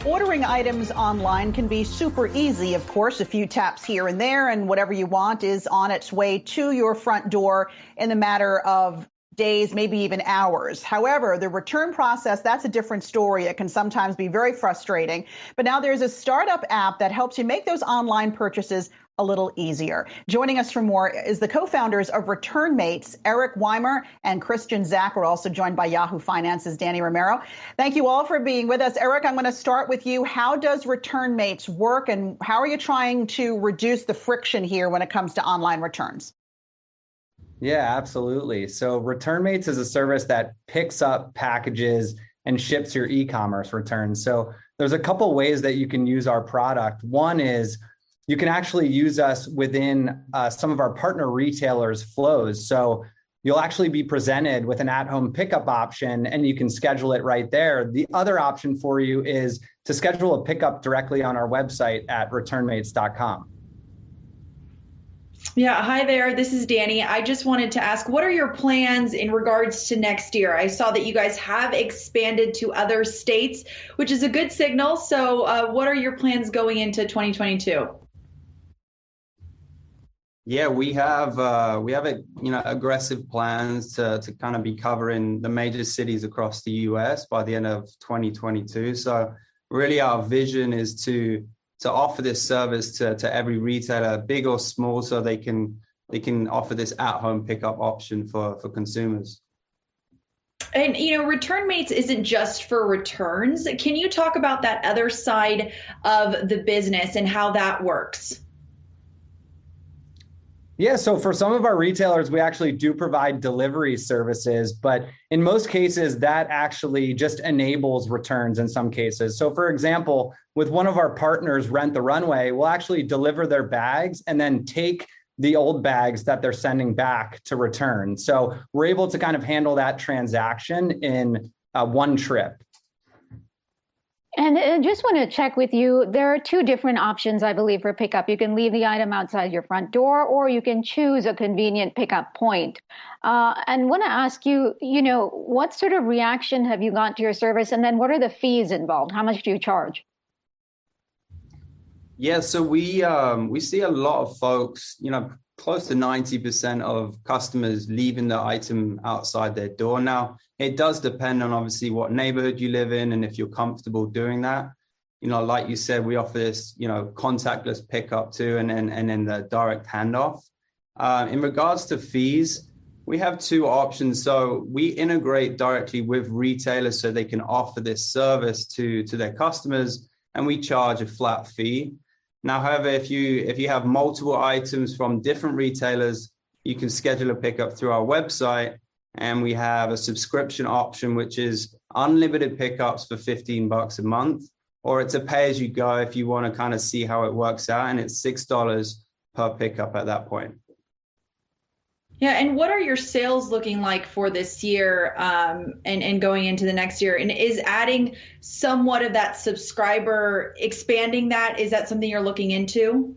Ordering items online can be super easy, of course, a few taps here and there, and whatever you want is on its way to your front door in the matter of days, maybe even hours. However, the return process, that's a different story. It can sometimes be very frustrating. But now there's a startup app that helps you make those online purchases a little easier. Joining us for more is the co-founders of ReturnMates, Eric Weimer and Christian Zach. We're also joined by Yahoo Finance's Danny Romero. Thank you all for being with us. Eric, I'm going to start with you. How does ReturnMates work, and how are you trying to reduce the friction here when it comes to online returns? Yeah, absolutely. So ReturnMates is a service that picks up packages and ships your e-commerce returns. So there's a couple ways that you can use our product. One is you can actually use us within some of our partner retailers' flows. So you'll actually be presented with an at-home pickup option, and you can schedule it right there. The other option for you is to schedule a pickup directly on our website at returnmates.com. Yeah, hi there. This is Danny. I just wanted to ask, what are your plans in regards to next year? I saw that you guys have expanded to other states, which is a good signal. So what are your plans going into 2022? Yeah, we have aggressive plans to kind of be covering the major cities across the US by the end of 2022. So really our vision is to offer this service to every retailer, big or small, so they can offer this at-home pickup option for consumers. And, ReturnMates isn't just for returns. Can you talk about that other side of the business and how that works? Yeah, so for some of our retailers, we actually do provide delivery services, but in most cases, that actually just enables returns in some cases. So for example, with one of our partners, Rent the Runway, we'll actually deliver their bags and then take the old bags that they're sending back to return. So we're able to kind of handle that transaction in one trip. And I just want to check with you. There are two different options, I believe, for pickup. You can leave the item outside your front door, or you can choose a convenient pickup point. And want to ask you, what sort of reaction have you got to your service? And then what are the fees involved? How much do you charge? Yeah, so we see a lot of folks, close to 90% of customers leaving the item outside their door. Now, it does depend on obviously what neighborhood you live in and if you're comfortable doing that. Like you said, we offer this, contactless pickup too, and then the direct handoff. In regards to fees, we have two options. So we integrate directly with retailers so they can offer this service to their customers, and we charge a flat fee. Now, however, if you have multiple items from different retailers, you can schedule a pickup through our website, and we have a subscription option, which is unlimited pickups for $15 a month, or it's a pay-as-you-go if you want to kind of see how it works out, and it's $6 per pickup at that point. Yeah, and what are your sales looking like for this year and going into the next year? And is adding somewhat of that subscriber, expanding that, is that something you're looking into?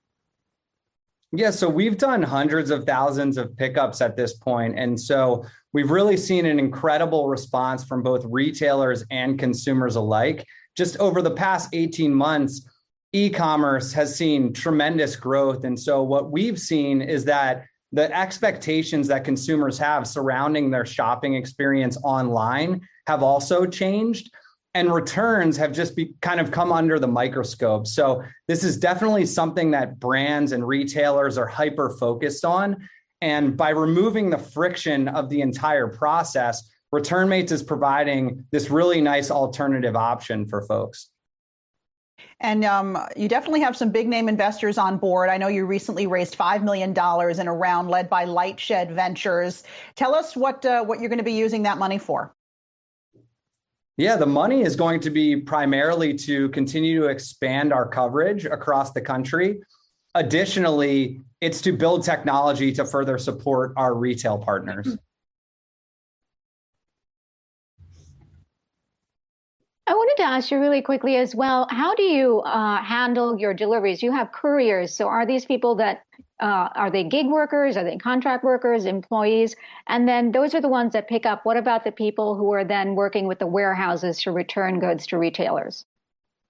Yeah, so we've done hundreds of thousands of pickups at this point. And so we've really seen an incredible response from both retailers and consumers alike. Just over the past 18 months, e-commerce has seen tremendous growth. And so what we've seen is that the expectations that consumers have surrounding their shopping experience online have also changed, and returns have just kind of come under the microscope. So this is definitely something that brands and retailers are hyper focused on. And by removing the friction of the entire process, ReturnMates is providing this really nice alternative option for folks. And you definitely have some big name investors on board. I know you recently raised $5 million in a round led by Lightshed Ventures. Tell us what you're going to be using that money for. Yeah, the money is going to be primarily to continue to expand our coverage across the country. Additionally, it's to build technology to further support our retail partners. I wanted to ask you really quickly as well, how do you handle your deliveries? You have couriers. So are these people that, are they gig workers? Are they contract workers, employees? And then those are the ones that pick up. What about the people who are then working with the warehouses to return goods to retailers?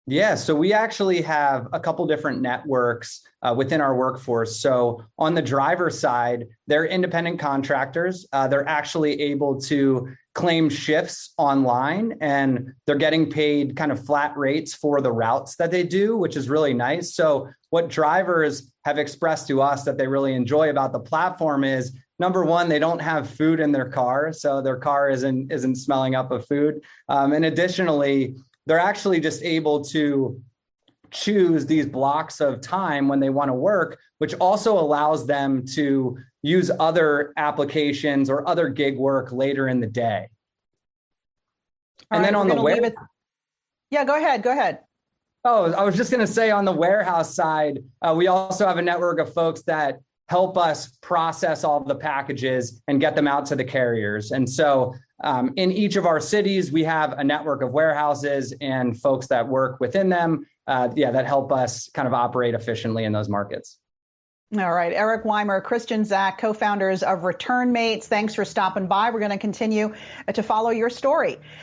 Yeah, so we actually have a couple different networks within our workforce. So on the driver side, they're independent contractors. They're actually able to claim shifts online, and they're getting paid kind of flat rates for the routes that they do, which is really nice. So what drivers have expressed to us that they really enjoy about the platform is, number one, they don't have food in their car, so their car isn't smelling up of food. And additionally, they're actually just able to choose these blocks of time when they want to work, which also allows them to use other applications or other gig work later in the day. And then on the warehouse. Yeah, go ahead. Oh, I was just going to say on the warehouse side, we also have a network of folks that help us process all of the packages and get them out to the carriers. And so in each of our cities, we have a network of warehouses and folks that work within them, that help us kind of operate efficiently in those markets. All right. Eric Weimer, Christian Zach, co-founders of ReturnMates. Thanks for stopping by. We're going to continue to follow your story.